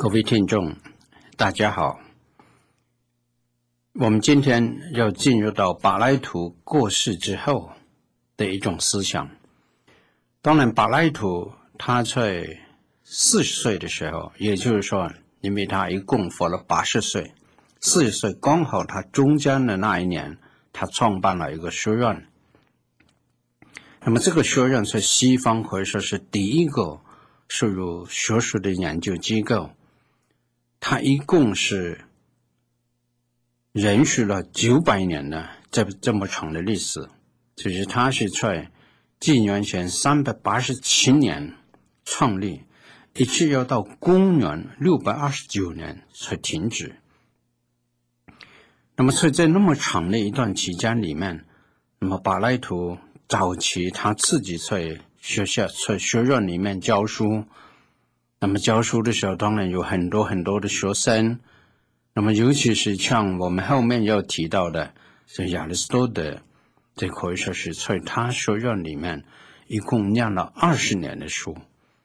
各位听众大家好，我们今天要进入到柏拉图过世之后的一种思想。当然柏拉图他在40岁的时候，也就是说因为他一共活了80岁，40岁刚好他中间的那一年，他创办了一个学院。那么这个学院在西方可以说是第一个涉入学术的研究机构，它一共是延续了900年的这么长的历史，就是它是在纪元前387年创立，一直要到公元629年才停止。那么在那么长的一段期间里面，那么柏拉图早期他自己在学院里面教书，那么教书的时候当然有很多的学生，那么尤其是像我们后面要提到的是亚里士多德，这可以说是在他学院里面一共念了20年的书。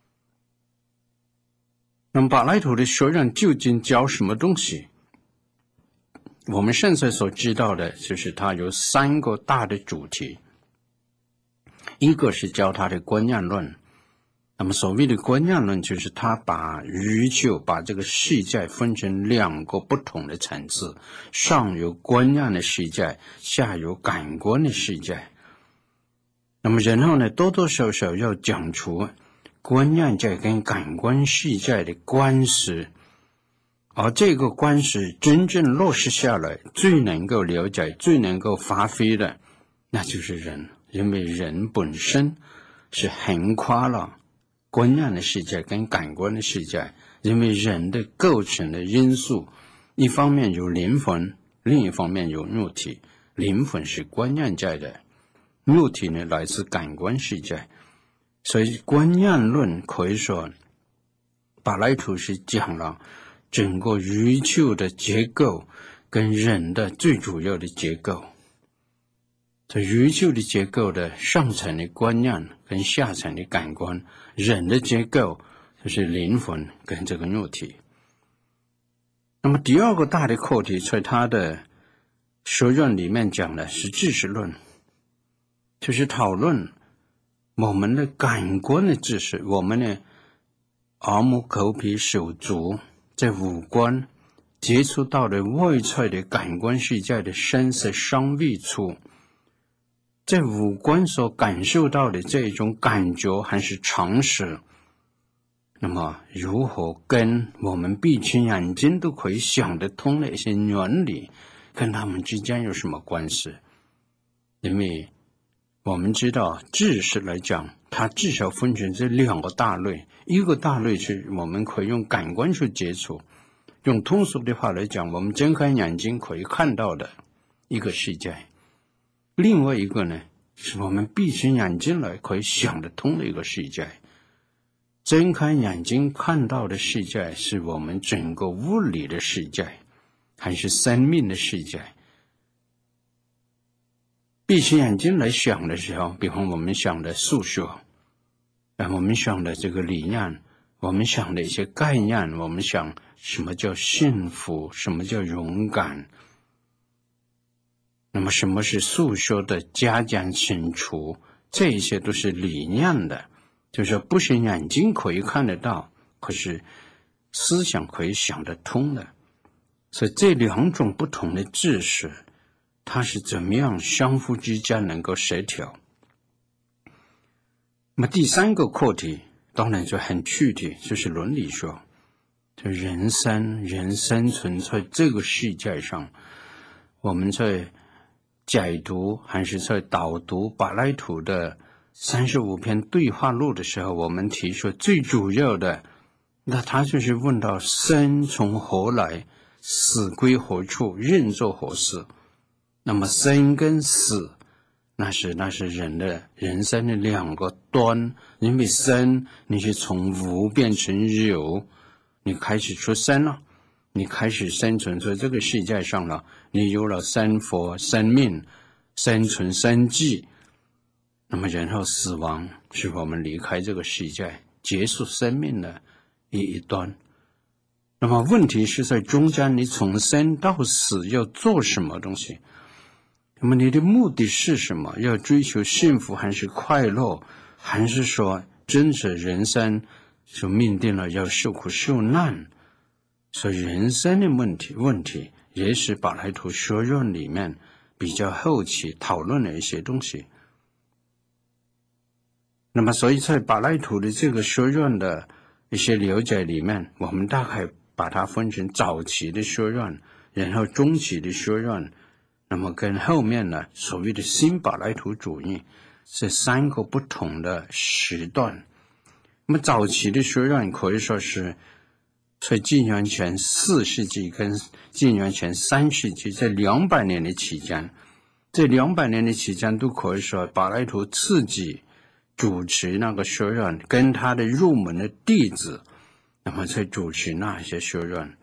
那么柏拉图的学院究竟教什么东西？我们现在所知道的就是它有3个大的主题。一个是教他的观念论，那么所谓的观念论就是他把宇宙把这个世界分成2个不同的层次，上有观念的世界，下有感官的世界。那么然后呢，多多少少要讲出观念界跟感官世界的关系，而这个关系真正落实下来，最能够了解最能够发挥的那就是人，因为人本身是横跨了观念的世界跟感官的世界，因为人的构成的因素，一方面有灵魂，另一方面有肉体。灵魂是观念界的，肉体呢来自感官世界。所以观念论可以说柏拉图是讲了整个宇宙的结构跟人的最主要的结构。这宇宙的结构的上层的观念跟下层的感官，人的结构就是灵魂跟这个肉体。那么第二个大的课题在他的学院里面讲的是知识论，就是讨论我们的感官的知识，我们的耳目口鼻手足这5官接触到的外在的感官世界的身色香味触，这5官所感受到的这种感觉还是常识，那么如何跟我们闭起眼睛都可以想得通的一些原理，跟他们之间有什么关系？因为我们知道知识来讲，它至少分成这2个大类，一个大类是我们可以用感官去接触，用通俗的话来讲，我们睁开眼睛可以看到的一个世界。另外一个呢，是我们闭起眼睛来可以想得通的一个世界。睁开眼睛看到的世界是我们整个物理的世界，还是生命的世界？闭起眼睛来想的时候，比方我们想的数学，我们想的这个理念，我们想的一些概念，我们想什么叫幸福，什么叫勇敢，那么什么是数学的加减乘除，这一些都是理念的，就是说不是眼睛可以看得到，可是思想可以想得通的。所以这2种不同的知识，它是怎么样相互之间能够协调。那么第3个课题当然就很具体，就是伦理学，就人生存在这个世界上，我们在解读还是在导读柏拉图的35篇对话录的时候，我们提出最主要的，那他就是问到生从何来，死归何处，任做何事。那么生跟死，那是人的人生的2个端，因为生你是从无变成有，你开始出生了，你开始生存在这个世界上了，你有了生活、生命、生存、生计。那么然后死亡是我们离开这个世界，结束生命的一端。 那么问题是在中间，你从生到死要做什么东西？那么你的目的是什么？要追求幸福还是快乐？还是说真是人生就命定了要受苦受难？所以人生的问题也是柏拉图学院里面比较后期讨论的一些东西。那么所以在柏拉图的这个学院的一些了解里面，我们大概把它分成早期的学院，然后中期的学院，那么跟后面呢所谓的新柏拉图主义是3个不同的时段。那么早期的学院可以说是在纪元前4世纪跟纪元前3世纪这200年的期间，这200年的期间都可以说柏拉图自己主持那个学院，跟他的入门的弟子，那么在主持那些学院。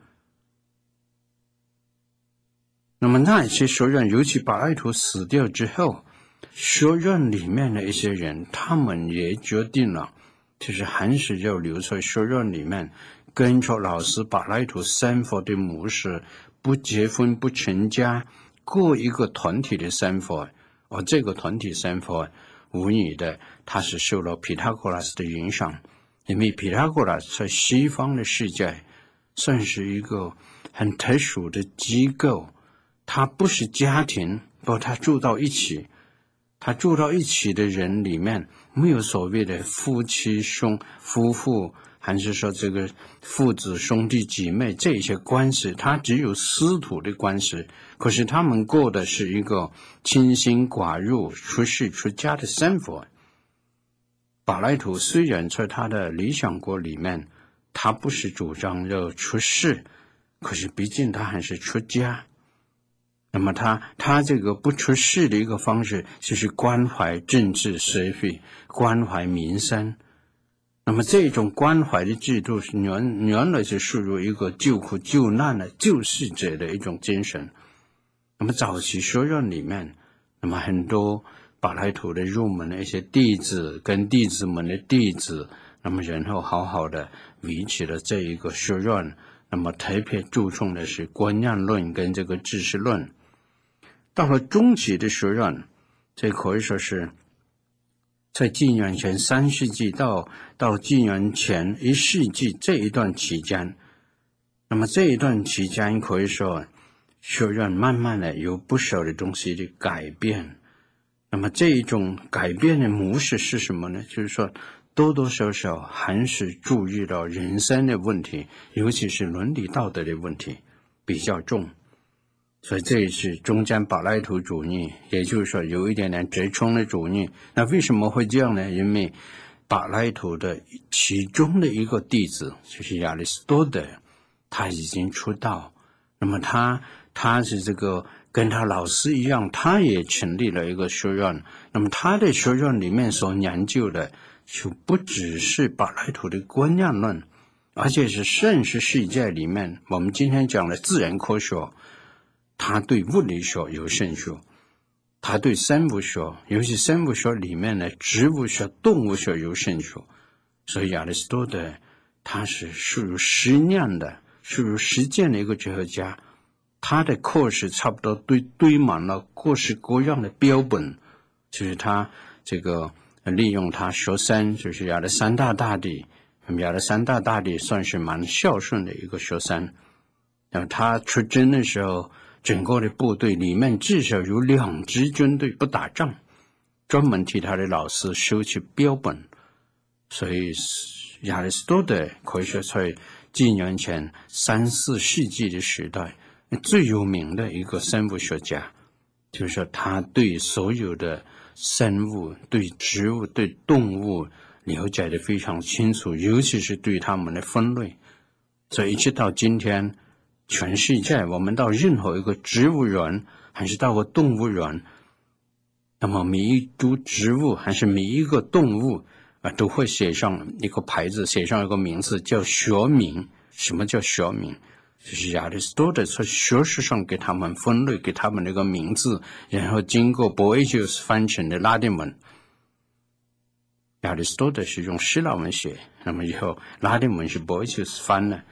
那么那些学院，尤其柏拉图死掉之后，学院里面的一些人，他们也决定了，就是还是要留在学院里面，跟着老师柏拉图生活的模式，不结婚不成家，过一个团体的生活。而这个团体生活无疑的，它是受了毕达哥拉斯的影响，因为毕达哥拉斯在西方的世界算是一个很特殊的机构，它不是家庭，不过它住到一起，他住到一起的人里面没有所谓的夫妇，还是说这个父子兄弟姐妹这些关系，他只有师徒的关系。可是他们过的是一个清心寡欲、出世出家的生活。柏拉图虽然在他的理想国里面，他不是主张要出世，可是毕竟他还是出家。那么他这个不出世的一个方式，就是关怀政治社会，关怀民生。那么这种关怀的制度是原来是属于一个救苦救难的救世者的一种精神。那么早期学院里面，那么很多柏拉图的入门的一些弟子跟弟子们的弟子，那么然后好好的维持了这一个学院，那么特别注重的是观念论跟这个知识论。到了中期的学院，这可以说是在纪元前3世纪到纪元前1世纪这一段期间，那么这一段期间可以说学院慢慢的有不少的东西的改变。那么这一种改变的模式是什么呢？就是说多多少少还是注意到人生的问题，尤其是伦理道德的问题比较重。所以这也是中间柏拉图主义，也就是说有一点点折冲的主义。那为什么会这样呢？因为柏拉图的其中的一个弟子就是亚里士多德，他已经出道。那么他是这个跟他老师一样，他也成立了一个学院。那么他的学院里面所研究的就不只是柏拉图的观念论，而且是现实世界里面我们今天讲的自然科学，他对物理学有兴趣，他对生物学，尤其生物学里面的植物学、动物学有兴趣。所以亚里士多德他是属于实验的，属于实践的一个哲学家。他的课时差不多堆满了各式各样的标本，就是他这个利用他学生，就是亚历山大大帝。亚历山大大帝算是蛮孝顺的一个学生。然后他出征的时候，整个的部队里面至少有2支军队不打仗，专门替他的老师收集标本。所以亚里士多德可以说在纪元前3、4世纪的时代最有名的一个生物学家，就是说他对所有的生物、对植物、对动物了解得非常清楚，尤其是对他们的分类。所以一直到今天，全世界我们到任何一个植物园还是到个动物园，那么每一株植物还是每一个动物都会写上一个牌子，写上一个名字叫学名。什么叫学名？就是亚里士多德在学识上给他们分类，给他们那个名字，然后经过 Boëtius 翻成的拉丁文。亚里士多德是用希腊文写，那么以后拉丁文是 Boëtius 翻的。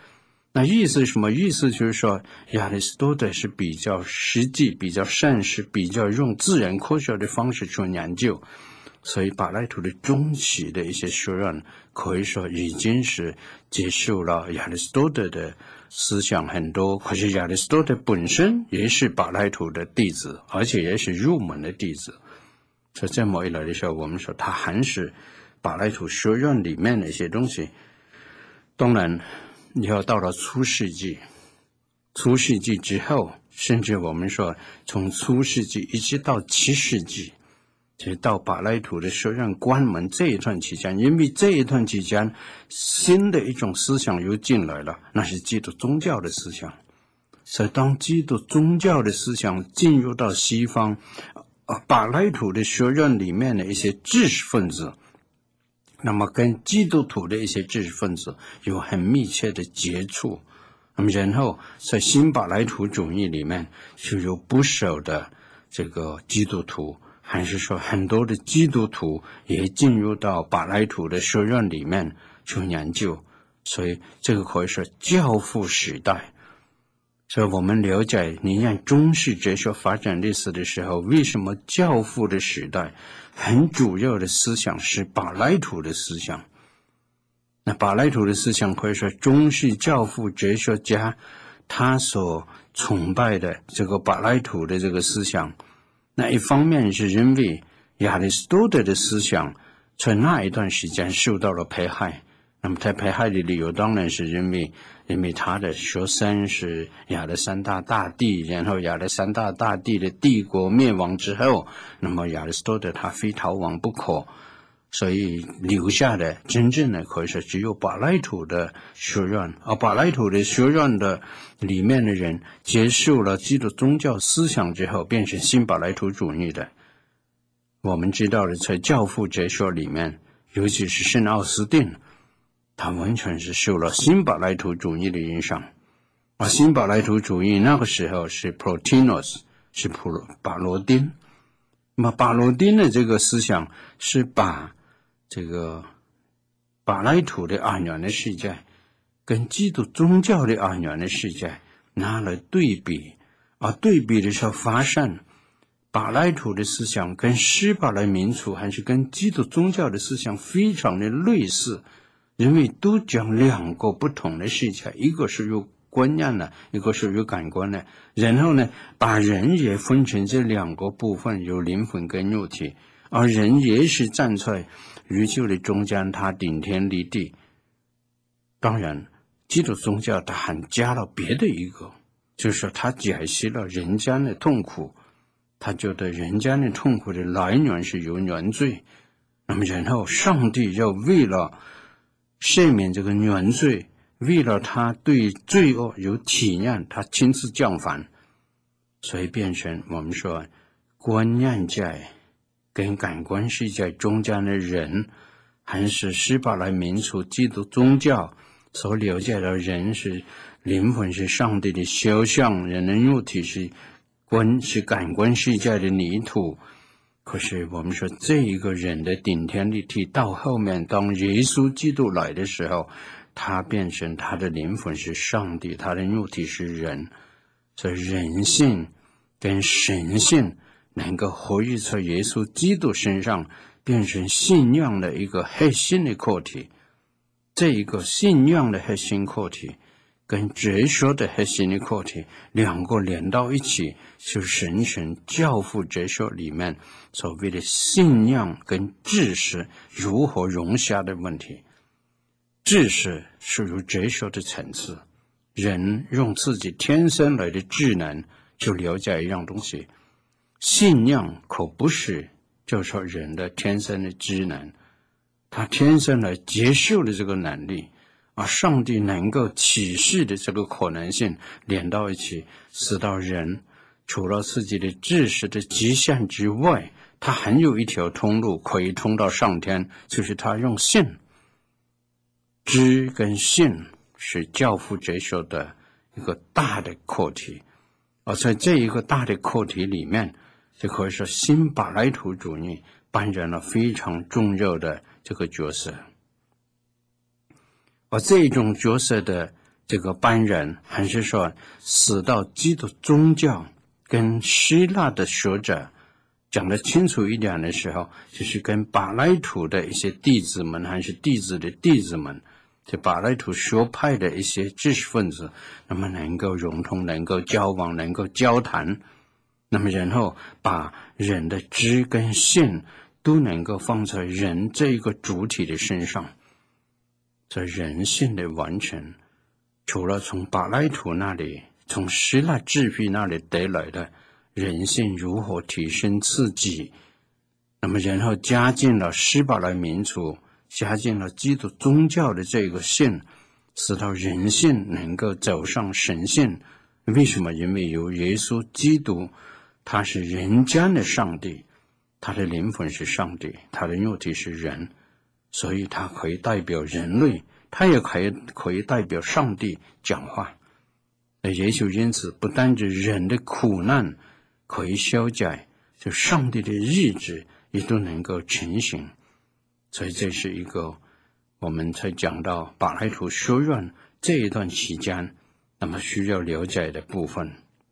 那意思是什么？意思就是说，亚里士多德是比较实际、比较现实、比较用自然科学的方式去研究，所以柏拉图的中期的一些学院可以说已经是接受了亚里士多德的思想很多，可是亚里士多德本身也是柏拉图的弟子，而且也是入门的弟子。所以这么一来的时候，我们说他还是柏拉图学院里面的一些东西。当然你要到了初世纪之后，甚至我们说从初世纪一直到7世纪，就是到柏拉图的学院关门这一段期间，因为这一段期间新的一种思想又进来了，那是基督宗教的思想。所以当基督宗教的思想进入到西方，柏拉图的学院里面的一些知识分子，那么跟基督徒的一些知识分子有很密切的接触，那么然后在新柏拉图主义里面就有不少的这个基督徒，还是说很多的基督徒也进入到柏拉图的学院里面去研究，所以这个可以说教父时代。所以我们了解你看中世哲学发展历史的时候，为什么教父的时代很主要的思想是柏拉图的思想。那柏拉图的思想可以说中世教父哲学家他所崇拜的这个柏拉图的这个思想，那一方面是因为亚里士多德的思想在那一段时间受到了迫害，那么他迫害的理由当然是因为他的学生是亚历山大大帝，然后亚历山大大帝的帝国灭亡之后，那么亚里士多德他非逃亡不可，所以留下的真正的可以说只有柏拉图的学院，而柏拉图的学院的里面的人接受了基督宗教思想之后，变成新柏拉图主义的。我们知道的在教父哲学里面，尤其是圣奥斯定，他完全是受了新柏拉图主义的影响。而新柏拉图主义那个时候是 Plotinus， 是巴罗丁。那么巴罗丁的这个思想是把这个柏拉图的二元的世界跟基督宗教的二元的世界拿来对比，而对比的时候发现柏拉图的思想跟希伯来民族还是跟基督宗教的思想非常的类似，因为都讲两个不同的世界，一个是有观念的，一个是有感官的，然后呢把人也分成这两个部分，有灵魂跟肉体，而人也是站在宇宙的中间，他顶天立地。当然基督宗教他还加了别的一个，就是说他解析了人间的痛苦，他觉得人间的痛苦的来源是由原罪，那么然后上帝要为了赦免这个原罪，为了他对罪恶有体验，他亲自降凡，所以变成我们说观念界跟感官世界中间的人，还是希伯来民族基督宗教所了解的人是灵魂是上帝的肖像，人的肉体是感官世界的泥土。可是我们说这一个人的顶天立地到后面当耶稣基督来的时候，他变成他的灵魂是上帝，他的肉体是人，所以人性跟神性能够合一在耶稣基督身上，变成信仰的一个核心的课题。这一个信仰的核心课题跟哲学的核心的课题两个连到一起，就形成教父哲学里面所谓的信仰跟知识如何融洽的问题。知识属于哲学的层次，人用自己天生来的智能就了解一样东西，信仰可不是就是说人的天生的智能，他天生来接受的这个能力，而上帝能够启示的这个可能性连到一起，使到人除了自己的知识的极限之外，他还有一条通路可以通到上天，就是他用信。知跟信是教父哲学的一个大的课题，而在这一个大的课题里面，就可以说新柏拉图主义扮演了非常重要的这个角色。而这种角色的这个班人，还是说死到基督宗教跟希腊的学者讲得清楚一点的时候，就是跟柏拉图的一些弟子们，还是弟子的弟子们，这柏拉图学派的一些知识分子，那么能够融通，能够交往，能够交谈，那么然后把人的知跟信都能够放在人这一个主体的身上，这人性的完全，除了从柏拉图那里，从希腊智慧那里得来的人性如何提升自己，那么然后加进了希伯来民族，加进了基督宗教的这个性，使到人性能够走上神性。为什么？因为有耶稣基督，他是人间的上帝，他的灵魂是上帝，他的肉体是人，所以他可以代表人类，他也可以代表上帝讲话。耶稣因此不单指人的苦难可以消解，就上帝的意志也都能够成型。所以这是一个我们才讲到柏拉图学院这一段期间那么需要了解的部分。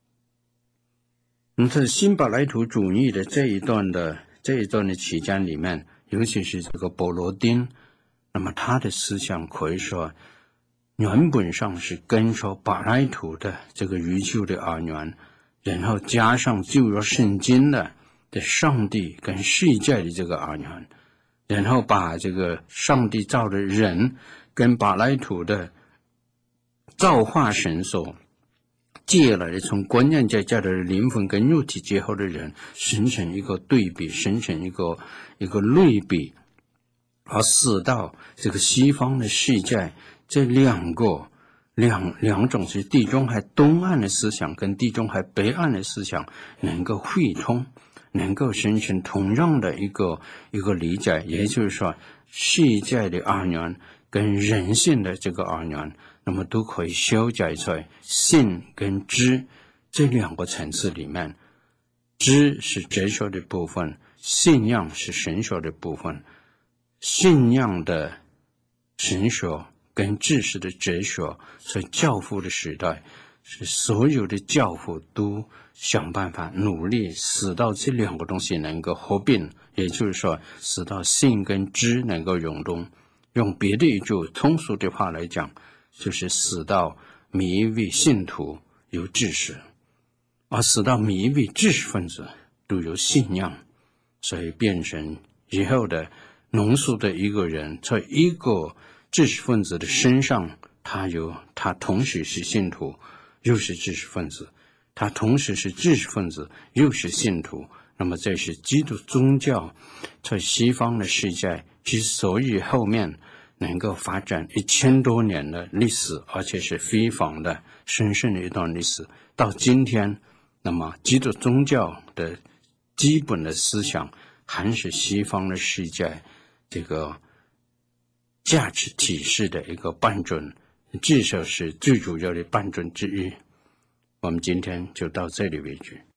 在新柏拉图主义的这一段的期间里面，尤其是这个波罗丁，那么他的思想可以说原本上是跟着柏拉图的这个宇宙的二元，然后加上旧约圣经的上帝跟世界的这个二元，然后把这个上帝造的人跟柏拉图的造化神所借来的从观念在家的灵魂跟肉体结合的人，形成一个对比，形成一个类比，而使到这个西方的世界这两种是地中海东岸的思想跟地中海北岸的思想能够汇通，能够形成同样的一个理解，也就是说世界的二元跟人性的这个二元，那么都可以消解在信跟知这两个层次里面。知是哲学的部分，信仰是神学的部分。信仰的神学跟知识的哲学是教父的时代，是所有的教父都想办法努力使到这两个东西能够合并，也就是说使到信跟知能够融通。用别的一句通俗的话来讲，就是使到每一位信徒有知识，而使到每一位知识分子都有信仰，所以变成以后的浓缩的一个人，在一个知识分子的身上，他同时是信徒又是知识分子，他同时是知识分子又是信徒。那么这是基督宗教在西方的世界之所以后面能够发展1000多年的历史，而且是非常的神圣的一段历史，到今天，那么基督宗教的基本的思想还是西方的世界这个价值体系的一个半准，至少是最主要的半准之一。我们今天就到这里为止。